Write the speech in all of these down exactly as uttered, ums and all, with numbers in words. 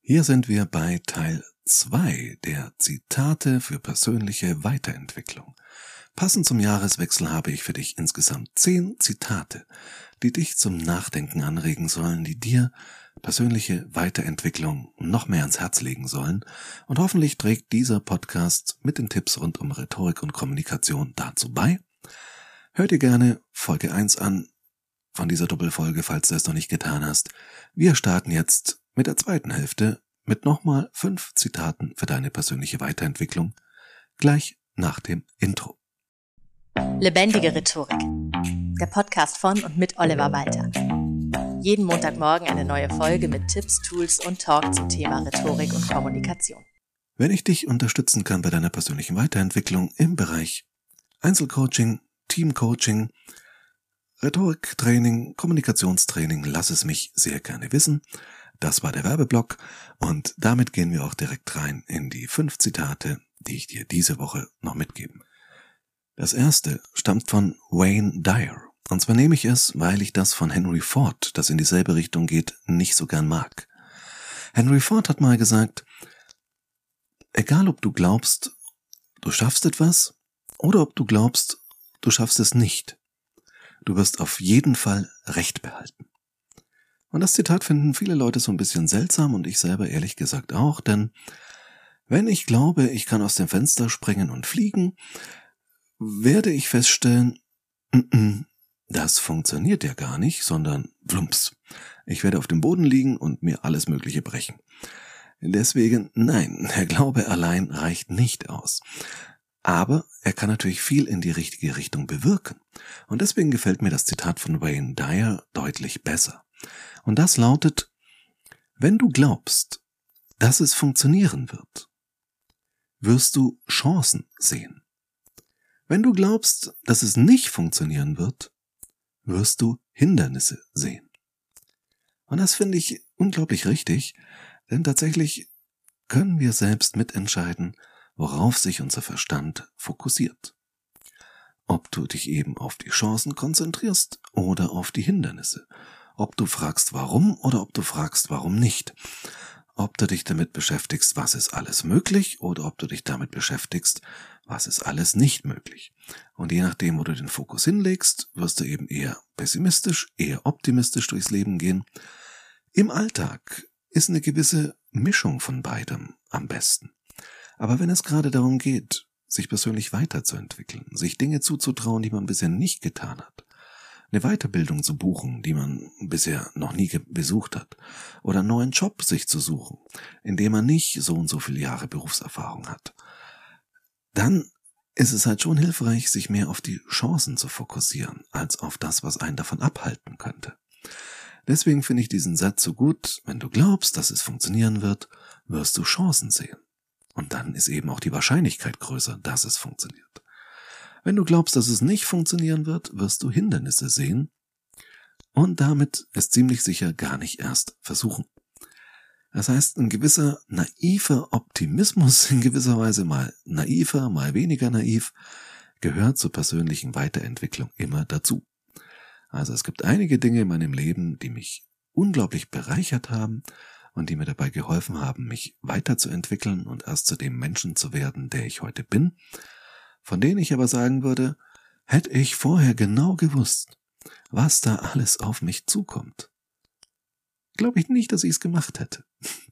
Hier sind wir bei Teil zwei der Zitate für persönliche Weiterentwicklung. Passend zum Jahreswechsel habe ich für dich insgesamt zehn Zitate, die dich zum Nachdenken anregen sollen, die dir persönliche Weiterentwicklung noch mehr ans Herz legen sollen, und hoffentlich trägt dieser Podcast mit den Tipps rund um Rhetorik und Kommunikation dazu bei. Hör dir gerne Folge eins an von dieser Doppelfolge, falls du es noch nicht getan hast. Wir starten jetzt mit der zweiten Hälfte mit nochmal fünf Zitaten für deine persönliche Weiterentwicklung, gleich nach dem Intro. Lebendige Rhetorik, der Podcast von und mit Oliver Walter. Jeden Montagmorgen eine neue Folge mit Tipps, Tools und Talk zum Thema Rhetorik und Kommunikation. Wenn ich dich unterstützen kann bei deiner persönlichen Weiterentwicklung im Bereich Einzelcoaching, Teamcoaching, Rhetoriktraining, Kommunikationstraining, lass es mich sehr gerne wissen. Das war der Werbeblock und damit gehen wir auch direkt rein in die fünf Zitate, die ich dir diese Woche noch mitgeben. Das erste stammt von Wayne Dyer. Und zwar nehme ich es, weil ich das von Henry Ford, das in dieselbe Richtung geht, nicht so gern mag. Henry Ford hat mal gesagt, egal ob du glaubst, du schaffst etwas, oder ob du glaubst, du schaffst es nicht, du wirst auf jeden Fall Recht behalten. Und das Zitat finden viele Leute so ein bisschen seltsam und ich selber ehrlich gesagt auch, denn wenn ich glaube, ich kann aus dem Fenster springen und fliegen, werde ich feststellen, n-n, das funktioniert ja gar nicht, sondern plumps. Ich werde auf dem Boden liegen und mir alles Mögliche brechen. Deswegen, nein, der Glaube allein reicht nicht aus. Aber er kann natürlich viel in die richtige Richtung bewirken. Und deswegen gefällt mir das Zitat von Wayne Dyer deutlich besser. Und das lautet, wenn du glaubst, dass es funktionieren wird, wirst du Chancen sehen. Wenn du glaubst, dass es nicht funktionieren wird, wirst du Hindernisse sehen. Und das finde ich unglaublich richtig, denn tatsächlich können wir selbst mitentscheiden, worauf sich unser Verstand fokussiert. Ob du dich eben auf die Chancen konzentrierst oder auf die Hindernisse. Ob du fragst, warum oder ob du fragst, warum nicht. Ob du dich damit beschäftigst, was ist alles möglich, oder ob du dich damit beschäftigst, was ist alles nicht möglich. Und je nachdem, wo du den Fokus hinlegst, wirst du eben eher pessimistisch, eher optimistisch durchs Leben gehen. Im Alltag ist eine gewisse Mischung von beidem am besten. Aber wenn es gerade darum geht, sich persönlich weiterzuentwickeln, sich Dinge zuzutrauen, die man bisher nicht getan hat, eine Weiterbildung zu buchen, die man bisher noch nie besucht hat, oder einen neuen Job sich zu suchen, in dem man nicht so und so viele Jahre Berufserfahrung hat, dann ist es halt schon hilfreich, sich mehr auf die Chancen zu fokussieren, als auf das, was einen davon abhalten könnte. Deswegen finde ich diesen Satz so gut: Wenn du glaubst, dass es funktionieren wird, wirst du Chancen sehen. Und dann ist eben auch die Wahrscheinlichkeit größer, dass es funktioniert. Wenn du glaubst, dass es nicht funktionieren wird, wirst du Hindernisse sehen und damit es ziemlich sicher gar nicht erst versuchen. Das heißt, ein gewisser naiver Optimismus, in gewisser Weise mal naiver, mal weniger naiv, gehört zur persönlichen Weiterentwicklung immer dazu. Also es gibt einige Dinge in meinem Leben, die mich unglaublich bereichert haben und die mir dabei geholfen haben, mich weiterzuentwickeln und erst zu dem Menschen zu werden, der ich heute bin, von denen ich aber sagen würde, hätte ich vorher genau gewusst, was da alles auf mich zukommt, glaube ich nicht, dass ich es gemacht hätte.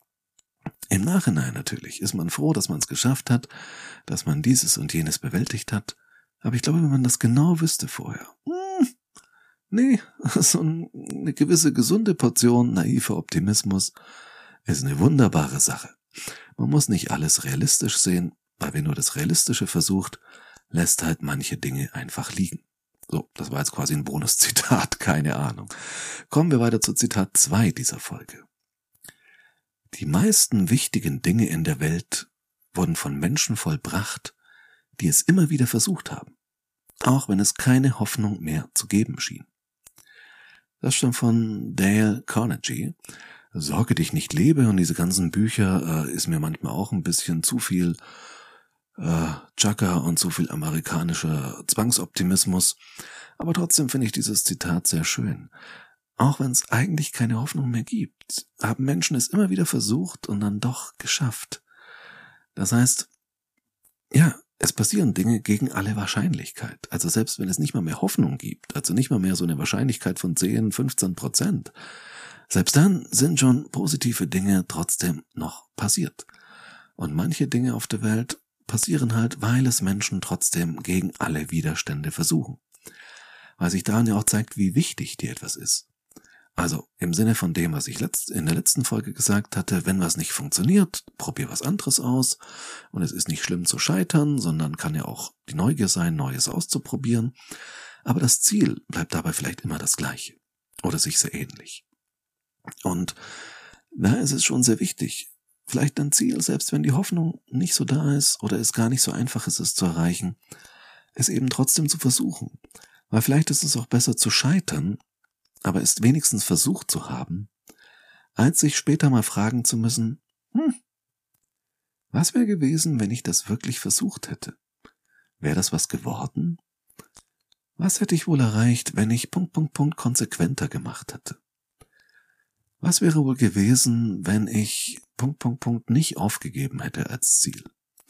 Im Nachhinein natürlich ist man froh, dass man es geschafft hat, dass man dieses und jenes bewältigt hat, aber ich glaube, wenn man das genau wüsste vorher, hm, nee, so eine gewisse gesunde Portion naiver Optimismus ist eine wunderbare Sache. Man muss nicht alles realistisch sehen, weil wer nur das Realistische versucht, lässt halt manche Dinge einfach liegen. So, das war jetzt quasi ein Bonuszitat, keine Ahnung. Kommen wir weiter zu Zitat zwei dieser Folge. Die meisten wichtigen Dinge in der Welt wurden von Menschen vollbracht, die es immer wieder versucht haben, auch wenn es keine Hoffnung mehr zu geben schien. Das stammt von Dale Carnegie. Sorge dich nicht lebe, und diese ganzen Bücher äh, ist mir manchmal auch ein bisschen zu viel äh, Chaka und zu viel amerikanischer Zwangsoptimismus. Aber trotzdem finde ich dieses Zitat sehr schön. auch wenn es eigentlich keine Hoffnung mehr gibt, haben Menschen es immer wieder versucht und dann doch geschafft. Das heißt, ja, es passieren Dinge gegen alle Wahrscheinlichkeit. Also selbst wenn es nicht mal mehr Hoffnung gibt, also nicht mal mehr so eine Wahrscheinlichkeit von zehn, fünfzehn Prozent, selbst dann sind schon positive Dinge trotzdem noch passiert. Und manche Dinge auf der Welt passieren halt, weil es Menschen trotzdem gegen alle Widerstände versuchen. Weil sich daran ja auch zeigt, wie wichtig dir etwas ist. Also im Sinne von dem, was ich letzt, in der letzten Folge gesagt hatte, wenn was nicht funktioniert, probier was anderes aus. Und es ist nicht schlimm zu scheitern, sondern kann ja auch die Neugier sein, Neues auszuprobieren. Aber das Ziel bleibt dabei vielleicht immer das gleiche oder sich sehr ähnlich. Und da ist es schon sehr wichtig, vielleicht ein Ziel, selbst wenn die Hoffnung nicht so da ist oder es gar nicht so einfach ist, es zu erreichen, es eben trotzdem zu versuchen. Weil vielleicht ist es auch besser zu scheitern, aber es wenigstens versucht zu haben, als sich später mal fragen zu müssen, hm, was wäre gewesen, wenn ich das wirklich versucht hätte? Wäre das was geworden? Was hätte ich wohl erreicht, wenn ich Punkt, Punkt, Punkt konsequenter gemacht hätte? Was wäre wohl gewesen, wenn ich Punkt, Punkt, Punkt nicht aufgegeben hätte als Ziel?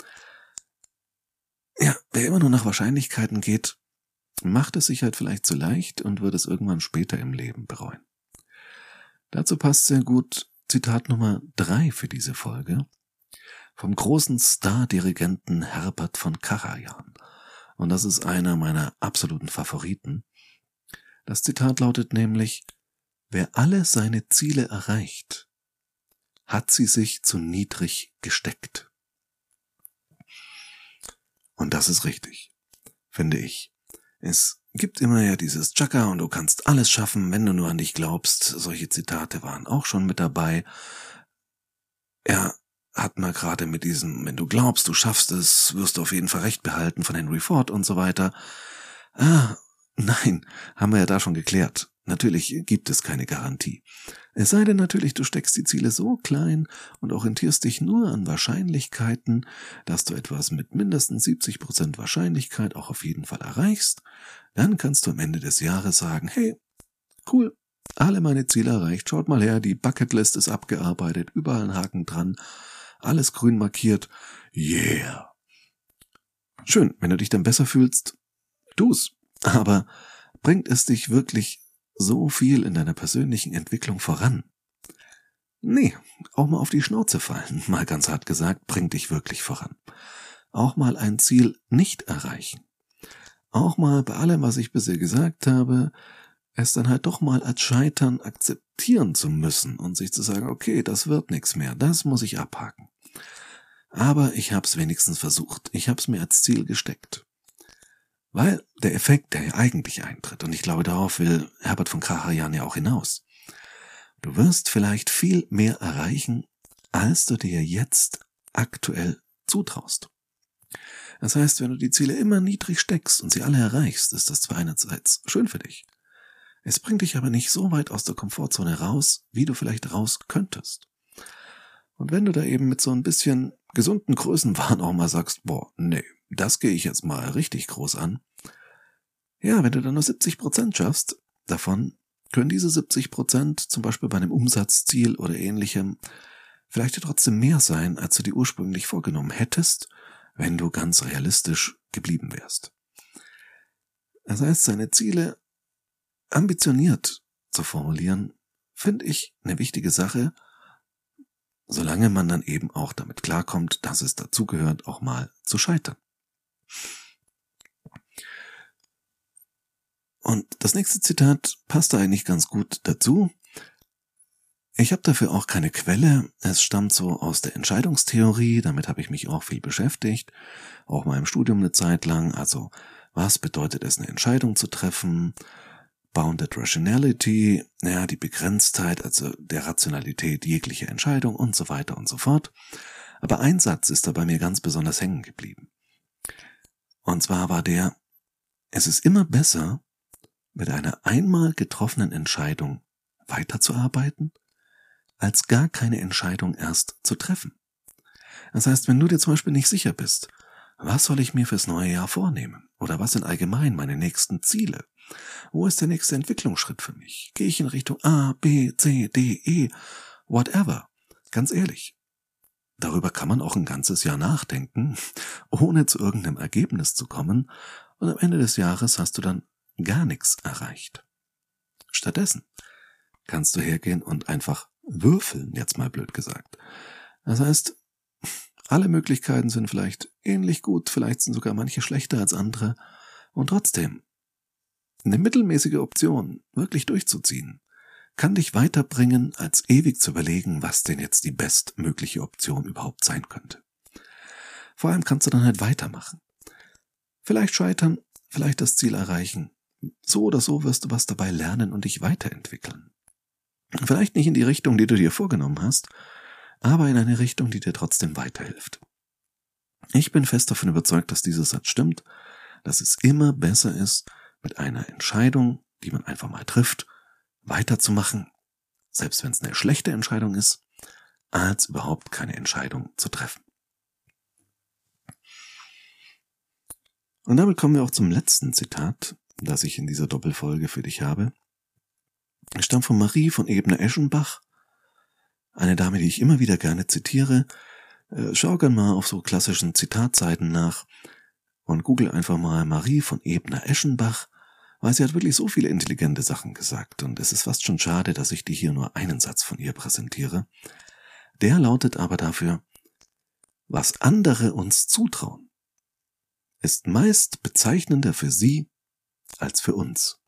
Ja, wer immer nur nach Wahrscheinlichkeiten geht, macht es sich halt vielleicht zu leicht und wird es irgendwann später im Leben bereuen. Dazu passt sehr gut Zitat Nummer drei für diese Folge vom großen Star-Dirigenten Herbert von Karajan. Und das ist einer meiner absoluten Favoriten. Das Zitat lautet nämlich: Wer alle seine Ziele erreicht, hat sie sich zu niedrig gesteckt. Und das ist richtig, finde ich. Es gibt immer ja dieses Chaka und du kannst alles schaffen, wenn du nur an dich glaubst. Solche Zitate waren auch schon mit dabei. Er hat mal gerade mit diesem, wenn du glaubst, du schaffst es, wirst du auf jeden Fall Recht behalten von Henry Ford und so weiter. Ah, nein, haben wir ja da schon geklärt. Natürlich gibt es keine Garantie. Es sei denn natürlich, du steckst die Ziele so klein und orientierst dich nur an Wahrscheinlichkeiten, dass du etwas mit mindestens siebzig Prozent Wahrscheinlichkeit auch auf jeden Fall erreichst. Dann kannst du am Ende des Jahres sagen, hey, cool, alle meine Ziele erreicht, schaut mal her, die Bucketlist ist abgearbeitet, überall ein Haken dran, alles grün markiert, yeah. Schön, wenn du dich dann besser fühlst, tu's, aber bringt es dich wirklich so viel in deiner persönlichen Entwicklung voran? Nee, auch mal auf die Schnauze fallen, mal ganz hart gesagt, bringt dich wirklich voran. Auch mal ein Ziel nicht erreichen. Auch mal bei allem, was ich bisher gesagt habe, es dann halt doch mal als Scheitern akzeptieren zu müssen und sich zu sagen, okay, das wird nichts mehr, das muss ich abhaken. Aber ich hab's wenigstens versucht, ich hab's mir als Ziel gesteckt. Weil der Effekt, der ja eigentlich eintritt, und ich glaube, darauf will Herbert von Karajan ja auch hinaus. Du wirst vielleicht viel mehr erreichen, als du dir jetzt aktuell zutraust. Das heißt, wenn du die Ziele immer niedrig steckst und sie alle erreichst, ist das zwar einerseits schön für dich. Es bringt dich aber nicht so weit aus der Komfortzone raus, wie du vielleicht raus könntest. Und wenn du da eben mit so ein bisschen gesunden Größenwahn auch mal sagst, boah, nee, das gehe ich jetzt mal richtig groß an. Ja, wenn du dann nur siebzig Prozent schaffst, davon können diese siebzig Prozent zum Beispiel bei einem Umsatzziel oder ähnlichem vielleicht trotzdem mehr sein, als du dir ursprünglich vorgenommen hättest, wenn du ganz realistisch geblieben wärst. Das heißt, seine Ziele ambitioniert zu formulieren, finde ich eine wichtige Sache, solange man dann eben auch damit klarkommt, dass es dazugehört, auch mal zu scheitern. Und das nächste Zitat passt da eigentlich ganz gut dazu. Ich habe dafür auch keine Quelle. Es stammt so aus der Entscheidungstheorie. Damit habe ich mich auch viel beschäftigt. Auch mal im Studium eine Zeit lang. Also, was bedeutet es, eine Entscheidung zu treffen? Bounded Rationality, ja, die Begrenztheit, also der Rationalität jeglicher Entscheidung und so weiter und so fort. Aber ein Satz ist da bei mir ganz besonders hängen geblieben. Und zwar war der: Es ist immer besser, mit einer einmal getroffenen Entscheidung weiterzuarbeiten, als gar keine Entscheidung erst zu treffen. Das heißt, wenn du dir zum Beispiel nicht sicher bist, Was soll ich mir fürs neue Jahr vornehmen? Oder was sind allgemein meine nächsten Ziele? Wo ist der nächste Entwicklungsschritt für mich? Gehe ich in Richtung A, B, C, D, E, whatever? Ganz ehrlich, darüber kann man auch ein ganzes Jahr nachdenken, ohne zu irgendeinem Ergebnis zu kommen, und am Ende des Jahres hast du dann gar nichts erreicht. Stattdessen kannst du hergehen und einfach würfeln, jetzt mal blöd gesagt. Das heißt, alle Möglichkeiten sind vielleicht ähnlich gut, vielleicht sind sogar manche schlechter als andere, und trotzdem, eine mittelmäßige Option wirklich durchzuziehen, kann dich weiterbringen, als ewig zu überlegen, was denn jetzt die bestmögliche Option überhaupt sein könnte. Vor allem kannst du dann halt weitermachen. Vielleicht scheitern, vielleicht das Ziel erreichen. So oder so wirst du was dabei lernen und dich weiterentwickeln. Vielleicht nicht in die Richtung, die du dir vorgenommen hast, aber in eine Richtung, die dir trotzdem weiterhilft. Ich bin fest davon überzeugt, dass dieser Satz stimmt, dass es immer besser ist, mit einer Entscheidung, die man einfach mal trifft, weiterzumachen, selbst wenn es eine schlechte Entscheidung ist, als überhaupt keine Entscheidung zu treffen. Und damit kommen wir auch zum letzten Zitat, das ich in dieser Doppelfolge für dich habe. Es stammt von Marie von Ebner-Eschenbach, eine Dame, die ich immer wieder gerne zitiere. Schau gern mal auf so klassischen Zitatseiten nach und google einfach mal Marie von Ebner-Eschenbach, weil sie hat wirklich so viele intelligente Sachen gesagt, und es ist fast schon schade, dass ich dir hier nur einen Satz von ihr präsentiere. Der lautet aber dafür: Was andere uns zutrauen, ist meist bezeichnender für sie als für uns.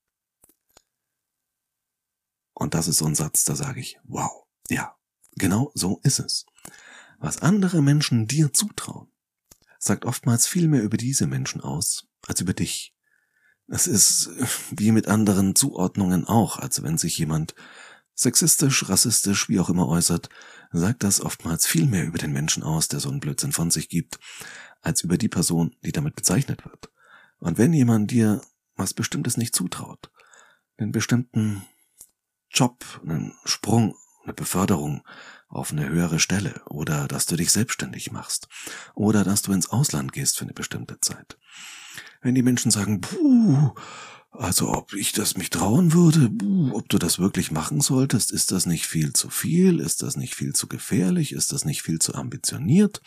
Und das ist so ein Satz, da sage ich, wow, ja, genau so ist es. Was andere Menschen dir zutrauen, sagt oftmals viel mehr über diese Menschen aus, als über dich. Es ist wie mit anderen Zuordnungen auch, also wenn sich jemand sexistisch, rassistisch, wie auch immer äußert, sagt das oftmals viel mehr über den Menschen aus, der so einen Blödsinn von sich gibt, als über die Person, die damit bezeichnet wird. Und wenn jemand dir was Bestimmtes nicht zutraut, einen bestimmten Job, einen Sprung, eine Beförderung auf eine höhere Stelle, oder dass du dich selbstständig machst, oder dass du ins Ausland gehst für eine bestimmte Zeit. Wenn die Menschen sagen, puh, also ob ich das mich trauen würde, puh, ob du das wirklich machen solltest, ist das nicht viel zu viel, ist das nicht viel zu gefährlich, ist das nicht viel zu ambitioniert,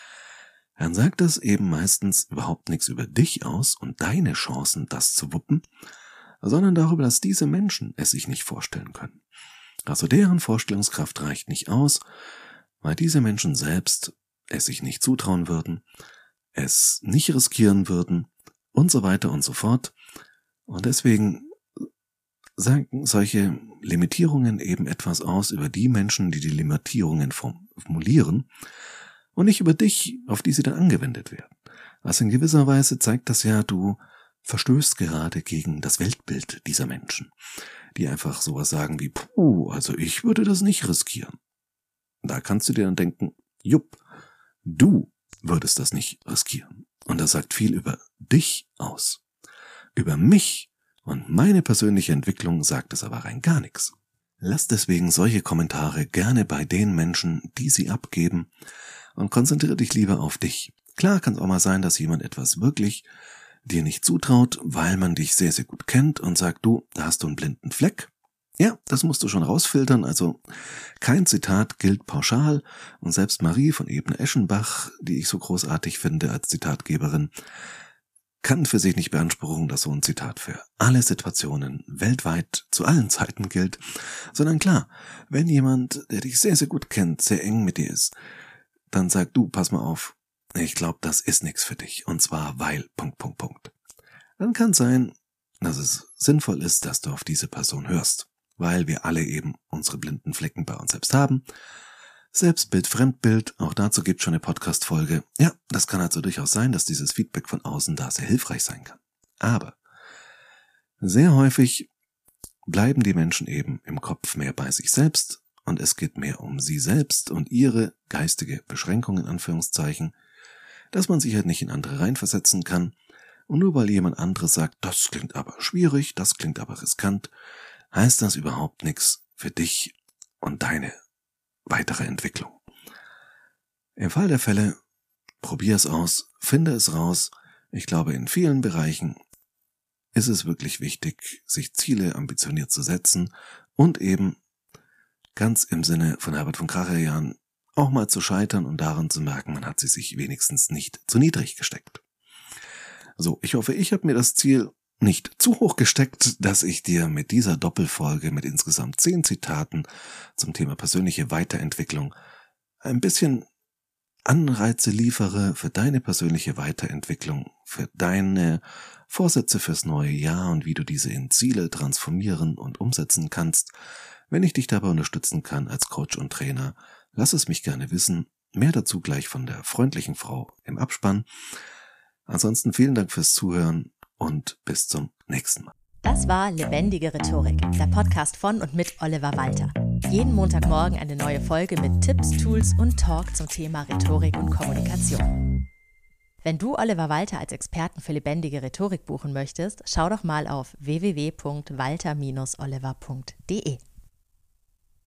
dann sagt das eben meistens überhaupt nichts über dich aus und deine Chancen, das zu wuppen, sondern darüber, dass diese Menschen es sich nicht vorstellen können. Also deren Vorstellungskraft reicht nicht aus, weil diese Menschen selbst es sich nicht zutrauen würden, es nicht riskieren würden und so weiter und so fort. Und deswegen sagen solche Limitierungen eben etwas aus über die Menschen, die die Limitierungen formulieren, und nicht über dich, auf die sie dann angewendet werden. Also in gewisser Weise zeigt das ja, du verstößt gerade gegen das Weltbild dieser Menschen, die einfach sowas sagen wie, puh, also ich würde das nicht riskieren. Da kannst du dir dann denken, jupp, du würdest das nicht riskieren. Und das sagt viel über dich aus. Über mich und meine persönliche Entwicklung sagt es aber rein gar nichts. Lass deswegen solche Kommentare gerne bei den Menschen, die sie abgeben, und konzentriere dich lieber auf dich. Klar kann es auch mal sein, dass jemand etwas wirklich dir nicht zutraut, weil man dich sehr, sehr gut kennt und sagt, du, da hast du einen blinden Fleck. Ja, das musst du schon rausfiltern, also kein Zitat gilt pauschal, und selbst Marie von Ebner-Eschenbach, die ich so großartig finde als Zitatgeberin, kann für sich nicht beanspruchen, dass so ein Zitat für alle Situationen weltweit zu allen Zeiten gilt, sondern klar, wenn jemand, der dich sehr, sehr gut kennt, sehr eng mit dir ist, dann sagt, du, pass mal auf, ich glaube, das ist nichts für dich, und zwar weil, Punkt, Punkt, Punkt. Dann kann es sein, dass es sinnvoll ist, dass du auf diese Person hörst, weil wir alle eben unsere blinden Flecken bei uns selbst haben. Selbstbild, Fremdbild, auch dazu gibt es schon eine Podcast-Folge. Ja, das kann also durchaus sein, dass dieses Feedback von außen da sehr hilfreich sein kann. Aber sehr häufig bleiben die Menschen eben im Kopf mehr bei sich selbst, und es geht mehr um sie selbst und ihre geistige Beschränkung in Anführungszeichen, dass man sich halt nicht in andere reinversetzen kann, und nur weil jemand anderes sagt, das klingt aber schwierig, das klingt aber riskant, heißt das überhaupt nichts für dich und deine weitere Entwicklung. Im Fall der Fälle probier es aus, finde es raus. Ich glaube, in vielen Bereichen ist es wirklich wichtig, sich Ziele ambitioniert zu setzen und eben ganz im Sinne von Herbert von Karajan auch mal zu scheitern und daran zu merken, man hat sie sich wenigstens nicht zu niedrig gesteckt. So, ich hoffe, ich habe mir das Ziel nicht zu hoch gesteckt, dass ich dir mit dieser Doppelfolge mit insgesamt zehn Zitaten zum Thema persönliche Weiterentwicklung ein bisschen Anreize liefere für deine persönliche Weiterentwicklung, für deine Vorsätze fürs neue Jahr und wie du diese in Ziele transformieren und umsetzen kannst. Wenn ich dich dabei unterstützen kann als Coach und Trainer, lass es mich gerne wissen. Mehr dazu gleich von der freundlichen Frau im Abspann. Ansonsten vielen Dank fürs Zuhören und bis zum nächsten Mal. Das war Lebendige Rhetorik, der Podcast von und mit Oliver Walter. Jeden Montagmorgen eine neue Folge mit Tipps, Tools und Talk zum Thema Rhetorik und Kommunikation. Wenn du Oliver Walter als Experten für lebendige Rhetorik buchen möchtest, schau doch mal auf w w w punkt walter Bindestrich oliver punkt de.